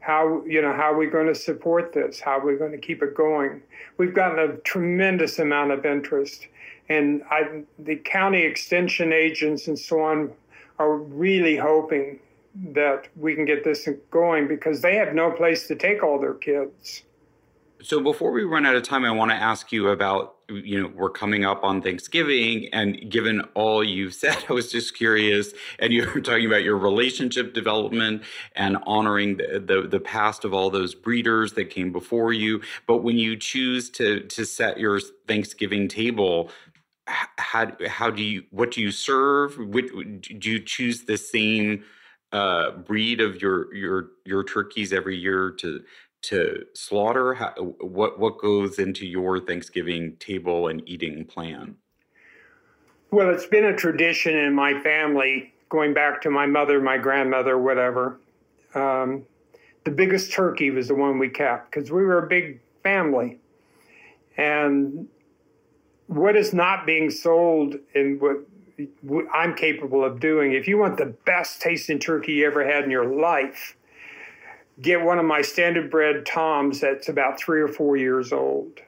How, you know, how are we going to support this? How are we going to keep it going? We've gotten a tremendous amount of interest. And I, the county extension agents and so on are really hoping that we can get this going because they have no place to take all their kids.
So before we run out of time, I want to ask you about, you know, we're coming up on Thanksgiving, and given all you've said, I was just curious, and you were talking about your relationship development and honoring the, the, the past of all those breeders that came before you. But when you choose to to set your Thanksgiving table, how how do you, what do you serve? Which, do you choose the same uh, breed of your your your turkeys every year to to slaughter? How, what what goes into your Thanksgiving table and eating plan?
Well, it's been a tradition in my family, going back to my mother, my grandmother, whatever. Um, the biggest turkey was the one we kept because we were a big family. And what is not being sold and what I'm capable of doing, if you want the best tasting turkey you ever had in your life, get one of my standard bred toms that's about three or four years old.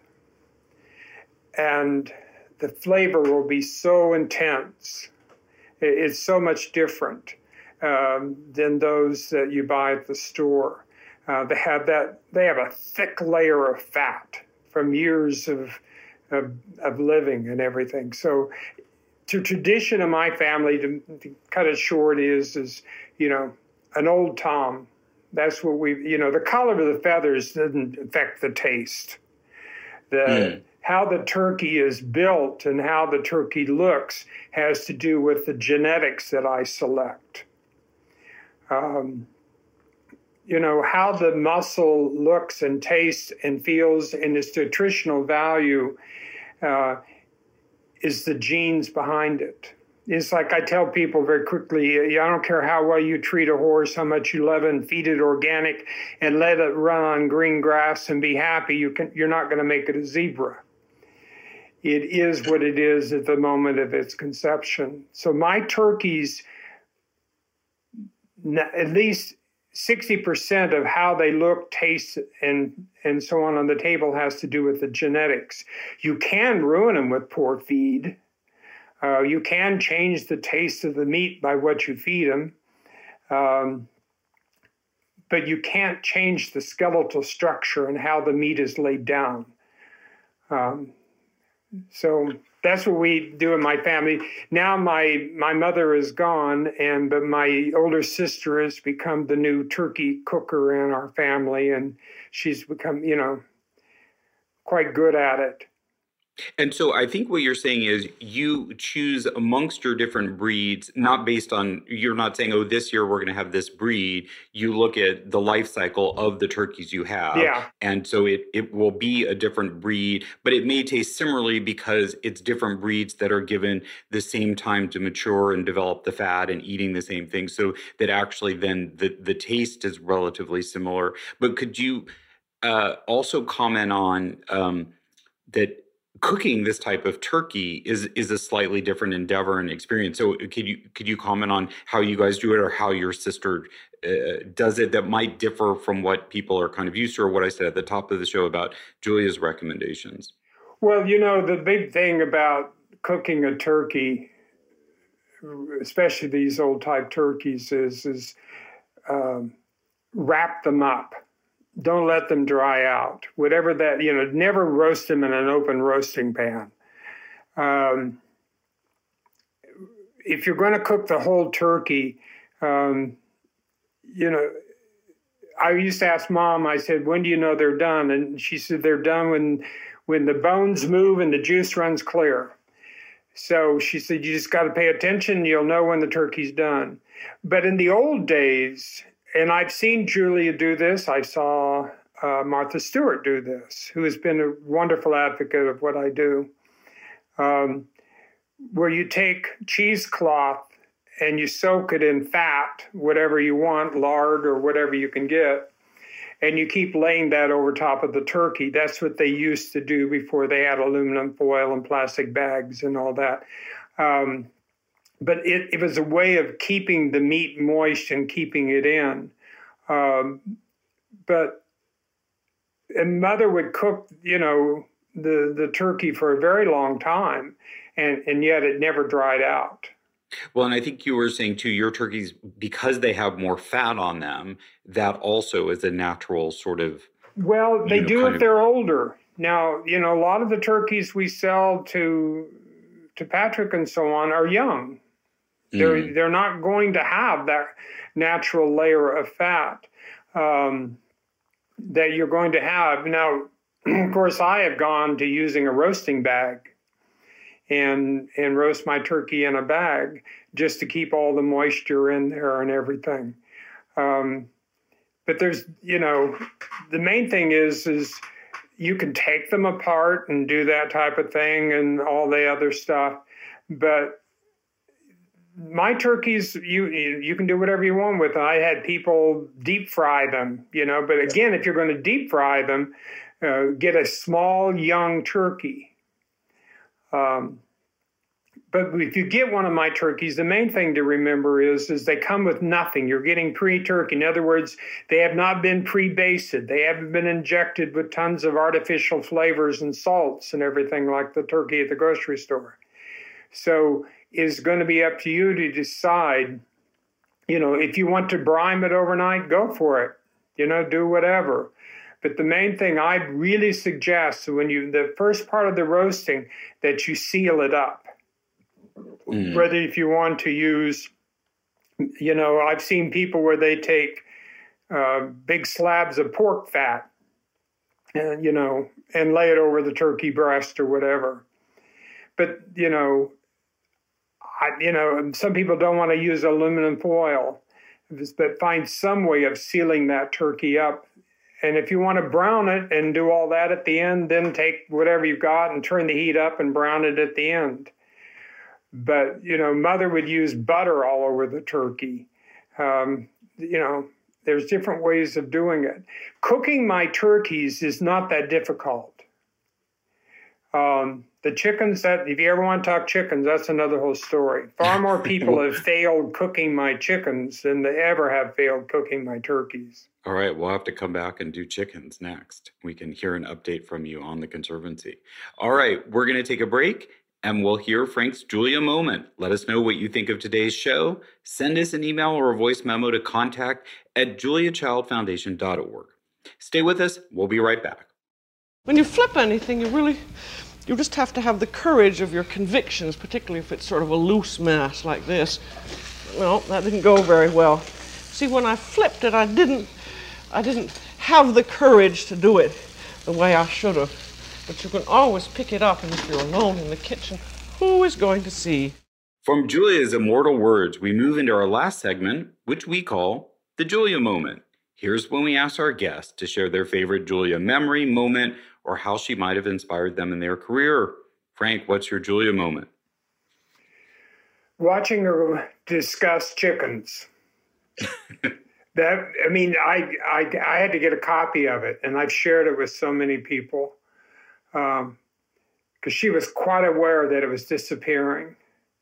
And the flavor will be so intense. It's so much different um, than those that you buy at the store. Uh, they have that, they have a thick layer of fat from years of, of, of living and everything. So the tradition of my family, to, to cut it short, is, is, you know, an old tom. That's what we, you know, the color of the feathers doesn't affect the taste. The mm. How the turkey is built and how the turkey looks has to do with the genetics that I select. Um, you know, how the muscle looks and tastes and feels and its nutritional value uh, is the genes behind it. It's like I tell people very quickly, I don't care how well you treat a horse, how much you love it and feed it organic and let it run on green grass and be happy, you can, you're not going to make it a zebra. It is what it is at the moment of its conception. So my turkeys, at least sixty percent of how they look, taste, and, and so on on the table has to do with the genetics. You can ruin them with poor feed. Uh, you can change the taste of the meat by what you feed them, um, but you can't change the skeletal structure and how the meat is laid down. Um, so that's what we do in my family. Now my my mother is gone, and but my older sister has become the new turkey cooker in our family, and she's become, you know, quite good at it.
And so I think what you're saying is you choose amongst your different breeds, not based on, you're not saying, oh, this year we're going to have this breed. You look at the life cycle of the turkeys you have.
Yeah.
And so it, it will be a different breed, but it may taste similarly because it's different breeds that are given the same time to mature and develop the fat and eating the same thing. So that actually then the, the taste is relatively similar. But could you uh, also comment on um, that cooking this type of turkey is is a slightly different endeavor and experience. So could you could you comment on how you guys do it or how your sister uh, does it that might differ from what people are kind of used to, or what I said at the top of the show about Julia's recommendations?
Well, you know, the big thing about cooking a turkey, especially these old type turkeys, is, is um, wrap them up. Don't let them dry out. Whatever that, you know, never roast them in an open roasting pan. Um, if you're going to cook the whole turkey, um, you know, I used to ask Mom, I said, when do you know they're done? And she said, they're done when, when the bones move and the juice runs clear. So she said, you just got to pay attention. You'll know when the turkey's done. But in the old days, and I've seen Julia do this. I saw uh, Martha Stewart do this, who has been a wonderful advocate of what I do, um, where you take cheesecloth and you soak it in fat, whatever you want, lard or whatever you can get, and you keep laying that over top of the turkey. That's what they used to do before they had aluminum foil and plastic bags and all that. Um, But it, it was a way of keeping the meat moist and keeping it in. Um, but and Mother would cook, you know, the, the turkey for a very long time, and, and yet it never dried out.
Well, and I think you were saying too, your turkeys, because they have more fat on them, that also is a natural sort of.
Well, they
you know,
do if
of...
they're older. Now, you know, a lot of the turkeys we sell to to Patrick and so on are young. They're mm. they're not going to have that natural layer of fat um, that you're going to have. Now, of course, I have gone to using a roasting bag. And and roast my turkey in a bag just to keep all the moisture in there and everything. Um, but there's, you know, the main thing is, is you can take them apart and do that type of thing and all the other stuff. But my turkeys, you you can do whatever you want with them. I had people deep fry them, you know, but again, if you're going to deep fry them, uh, get a small young turkey. Um, but if you get one of my turkeys, the main thing to remember is, is they come with nothing. You're getting pre-turkey. In other words, they have not been pre-basted. They haven't been injected with tons of artificial flavors and salts and everything like the turkey at the grocery store. So it's going to be up to you to decide, you know, if you want to brine it overnight, go for it. You know, do whatever. But the main thing I'd really suggest when you, the first part of the roasting, that you seal it up. Mm. Whether if you want to use, you know, I've seen people where they take uh, big slabs of pork fat, and, you know, and lay it over the turkey breast or whatever. But, you know, I, you know, some people don't want to use aluminum foil, but find some way of sealing that turkey up. And if you want to brown it and do all that at the end, then take whatever you've got and turn the heat up and brown it at the end. But, you know, Mother would use butter all over the turkey. Um, you know, there's different ways of doing it. Cooking my turkeys is not that difficult. Um, the chickens, that if you ever want to talk chickens, that's another whole story. Far more people have failed cooking my chickens than they ever have failed cooking my turkeys.
All right, we'll have to come back and do chickens next. We can hear an update from you on the Conservancy. All right, we're going to take a break and we'll hear Frank's Julia moment. Let us know what you think of today's show. Send us an email or a voice memo to contact at julia child foundation dot org. Stay with us. We'll be right back.
When you flip anything, you really, you just have to have the courage of your convictions, particularly if it's sort of a loose mass like this. Well, that didn't go very well. See, when I flipped it, I didn't, I didn't have the courage to do it the way I should have. But you can always pick it up, and if you're alone in the kitchen, who is going to see?
From Julia's immortal words, we move into our last segment, which we call the Julia moment. Here's when we ask our guests to share their favorite Julia memory, moment, or how she might have inspired them in their career. Frank, what's your Julia moment?
Watching her discuss chickens. That, I mean, I, I, I had to get a copy of it, and I've shared it with so many people, because um, she was quite aware that it was disappearing.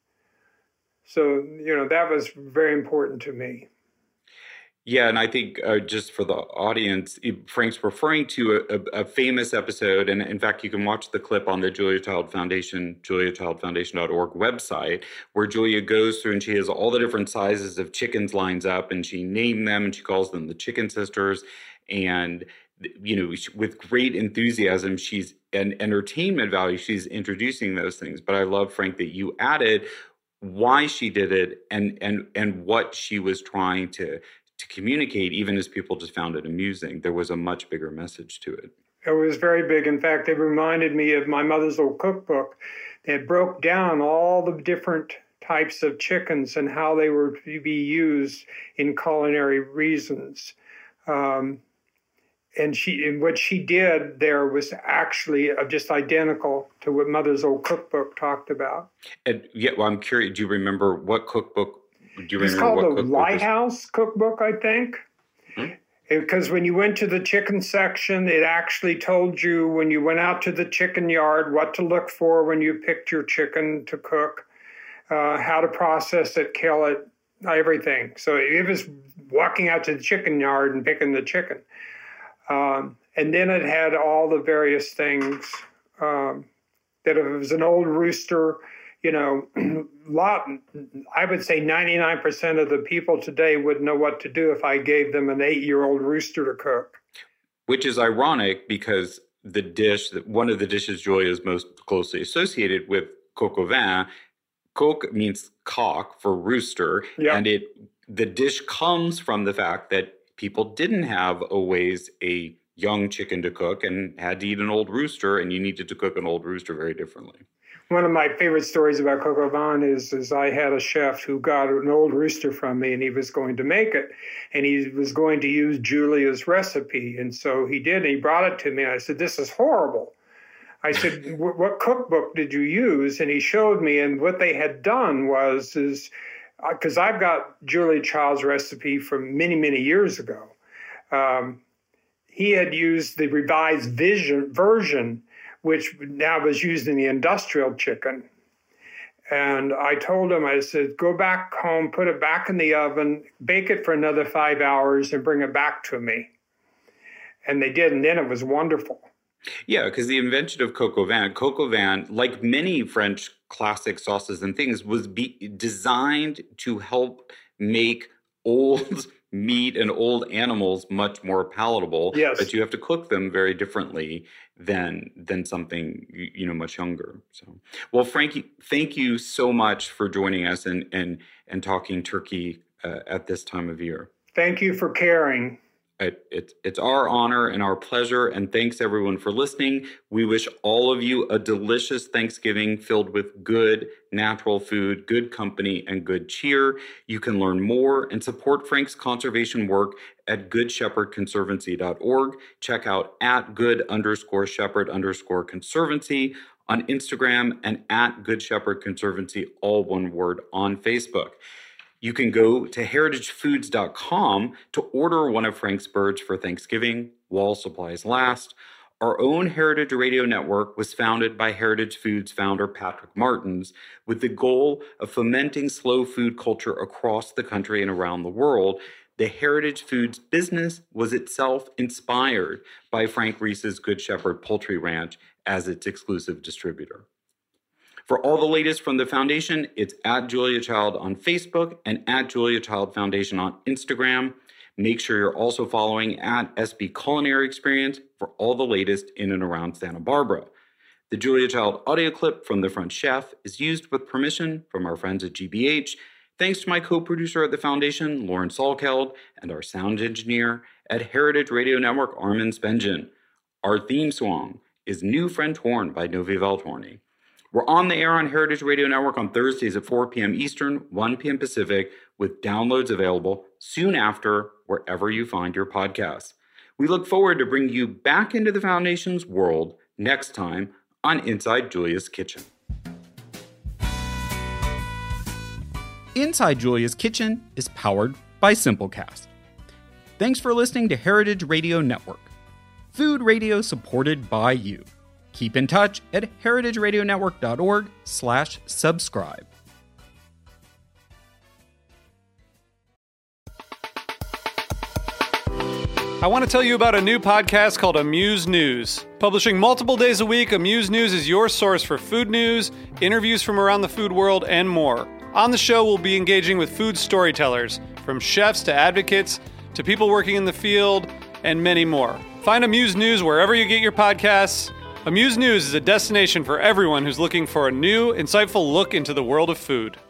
So, you know, that was very important to me.
Yeah, and I think uh, just for the audience, Frank's referring to a, a, a famous episode, and in fact, you can watch the clip on the Julia Child Foundation, julia child foundation dot org website, where Julia goes through and she has all the different sizes of chickens lines up, and she named them, and she calls them the Chicken Sisters, and you know, with great enthusiasm, she's an entertainment value, she's introducing those things. But I love, Frank, that you added why she did it and and and what she was trying to. to communicate, even as people just found it amusing. There was a much bigger message to it.
It was very big. In fact, it reminded me of my mother's old cookbook that broke down all the different types of chickens and how they were to be used in culinary reasons. Um, and she, and what she did there was actually just identical to what mother's old cookbook talked about.
And yeah, well, I'm curious, do you remember what cookbook Do you
it's
remember
called
what
the Lighthouse Cookbook, I think. Mm-hmm. Because when you went to the chicken section, it actually told you when you went out to the chicken yard what to look for when you picked your chicken to cook, uh, how to process it, kill it, everything. So it was walking out to the chicken yard and picking the chicken. Um, and then it had all the various things um, that if it was an old rooster, you know, lot, I would say ninety-nine percent of the people today wouldn't know what to do if I gave them an eight-year-old rooster to cook.
Which is ironic because the dish, one of the dishes Julia is most closely associated with, coq au vin. Coq means cock for rooster, yep. and it the dish comes from the fact that people didn't have always a young chicken to cook and had to eat an old rooster, and you needed to cook an old rooster very differently.
One of my favorite stories about coq au vin is, is I had a chef who got an old rooster from me, and he was going to make it, and he was going to use Julia's recipe, and so he did, and he brought it to me, and I said, this is horrible. I said, what cookbook did you use? And he showed me, and what they had done was, is because I've got Julia Child's recipe from many, many years ago. Um, he had used the revised vision, version, which now was used in the industrial chicken. And I told him, I said, go back home, put it back in the oven, bake it for another five hours, and bring it back to me. And they did, and then it was wonderful.
Yeah, because the invention of coq au vin, coq au vin, like many French classic sauces and things, was be designed to help make old meat and old animals much more palatable.
Yes.
But you have to cook them very differently than than something, you know, much younger. So, well, Frankie, thank you so much for joining us and and and talking turkey uh, at this time of year.
Thank you for caring.
It, it, it's our honor and our pleasure, and thanks everyone for listening. We wish all of you a delicious Thanksgiving filled with good, natural food, good company, and good cheer. You can learn more and support Frank's conservation work at good shepherd conservancy dot org. Check out at good underscore shepherd underscore conservancy on Instagram and at Good Shepherd Conservancy, all one word, on Facebook. You can go to heritage foods dot com to order one of Frank's birds for Thanksgiving while supplies last. Our own Heritage Radio Network was founded by Heritage Foods founder Patrick Martins with the goal of fomenting slow food culture across the country and around the world. The Heritage Foods business was itself inspired by Frank Reese's Good Shepherd Poultry Ranch as its exclusive distributor. For all the latest from the Foundation, it's at Julia Child on Facebook and at Julia Child Foundation on Instagram. Make sure you're also following at S B Culinary Experience for all the latest in and around Santa Barbara. The Julia Child audio clip from The French Chef is used with permission from our friends at G B H. Thanks to my co-producer at the Foundation, Lauren Salkeld, and our sound engineer at Heritage Radio Network, Armin Spengen. Our theme song is New French Horn by Novi Valtorni. We're on the air on Heritage Radio Network on Thursdays at four p.m. Eastern, one p.m. Pacific, with downloads available soon after wherever you find your podcasts. We look forward to bringing you back into the Foundation's world next time on Inside Julia's Kitchen. Inside Julia's Kitchen is powered by Simplecast. Thanks for listening to Heritage Radio Network, food radio supported by you. Keep in touch at heritage radio network dot org slash subscribe.
I want to tell you about a new podcast called Amuse News. Publishing multiple days a week, Amuse News is your source for food news, interviews from around the food world, and more. On the show, we'll be engaging with food storytellers, from chefs to advocates to people working in the field, and many more. Find Amuse News wherever you get your podcasts. Amuse News is a destination for everyone who's looking for a new, insightful look into the world of food.